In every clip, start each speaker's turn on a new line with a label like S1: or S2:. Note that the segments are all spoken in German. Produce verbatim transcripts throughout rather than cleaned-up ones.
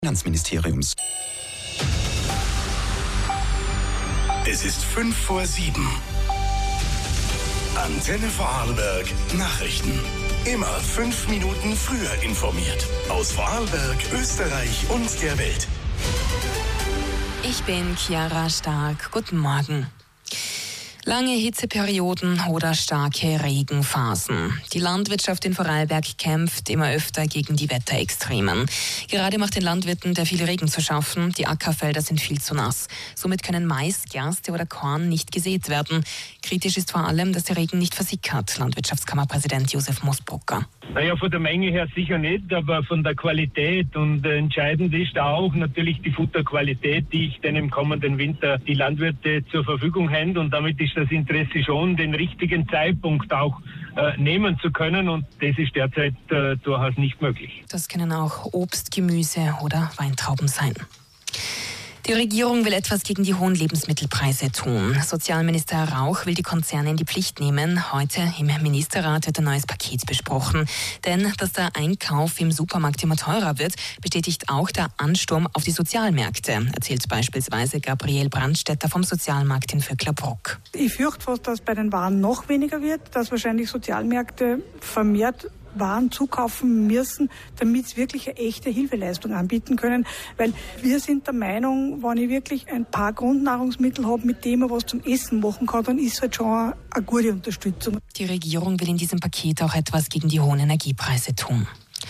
S1: Finanzministeriums.
S2: Es ist fünf vor sieben. Antenne Vorarlberg Nachrichten. Immer fünf Minuten früher informiert. Aus Vorarlberg, Österreich und der Welt.
S3: Ich bin Chiara Stark. Guten Morgen. Lange Hitzeperioden oder starke Regenphasen. Die Landwirtschaft in Vorarlberg kämpft immer öfter gegen die Wetterextremen. Gerade macht den Landwirten der viel Regen zu schaffen. Die Ackerfelder sind viel zu nass. Somit können Mais, Gerste oder Korn nicht gesät werden. Kritisch ist vor allem, dass der Regen nicht versickert. Landwirtschaftskammerpräsident Josef Mosbrucker.
S4: Naja, von der Menge her sicher nicht, aber von der Qualität. Und äh, entscheidend ist auch natürlich die Futterqualität, die ich dann im kommenden Winter die Landwirte zur Verfügung haben. Und damit ist das Interesse schon, den richtigen Zeitpunkt auch äh, nehmen zu können. Und das ist derzeit äh, durchaus nicht möglich.
S3: Das können auch Obst, Gemüse oder Weintrauben sein. Die Regierung will etwas gegen die hohen Lebensmittelpreise tun. Sozialminister Rauch will die Konzerne in die Pflicht nehmen. Heute im Ministerrat wird ein neues Paket besprochen. Denn dass der Einkauf im Supermarkt immer teurer wird, bestätigt auch der Ansturm auf die Sozialmärkte, erzählt beispielsweise Gabriele Brandstetter vom Sozialmarkt in Vöcklerbruck.
S5: Ich fürchte fast, dass bei den Waren noch weniger wird, dass wahrscheinlich Sozialmärkte vermehrt Waren zukaufen müssen, damit sie wirklich eine echte Hilfeleistung anbieten können. Weil wir sind der Meinung, wenn ich wirklich ein paar Grundnahrungsmittel habe, mit dem ich was zum Essen machen kann, dann ist halt schon eine gute Unterstützung.
S3: Die Regierung will in diesem Paket auch etwas gegen die hohen Energiepreise tun.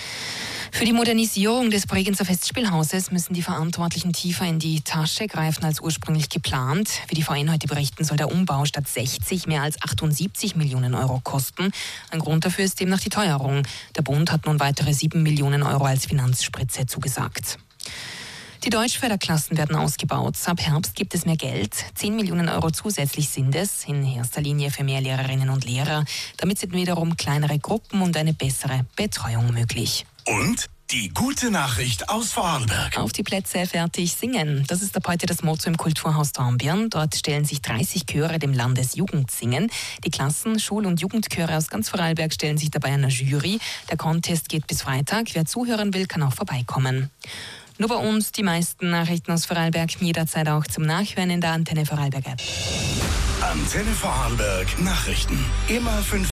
S3: Für die Modernisierung des Bregenzer Festspielhauses müssen die Verantwortlichen tiefer in die Tasche greifen als ursprünglich geplant. Wie die V N heute berichten, soll der Umbau statt sechzig mehr als achtundsiebzig Millionen Euro kosten. Ein Grund dafür ist demnach die Teuerung. Der Bund hat nun weitere sieben Millionen Euro als Finanzspritze zugesagt. Die Deutschförderklassen werden ausgebaut. Ab Herbst gibt es mehr Geld. zehn Millionen Euro zusätzlich sind es, in erster Linie für mehr Lehrerinnen und Lehrer. Damit sind wiederum kleinere Gruppen und eine bessere Betreuung möglich.
S2: Und die gute Nachricht aus Vorarlberg.
S3: Auf die Plätze fertig singen. Das ist ab heute das Motto im Kulturhaus Dornbirn. Dort stellen sich dreißig Chöre dem Landesjugendsingen. Die Klassen, Schul- und Jugendchöre aus ganz Vorarlberg stellen sich dabei einer Jury. Der Contest geht bis Freitag. Wer zuhören will, kann auch vorbeikommen. Nur bei uns die meisten Nachrichten aus Vorarlberg, jederzeit auch zum Nachhören in der Antenne Vorarlberg App.
S2: Antenne Vorarlberg Nachrichten. Immer fünf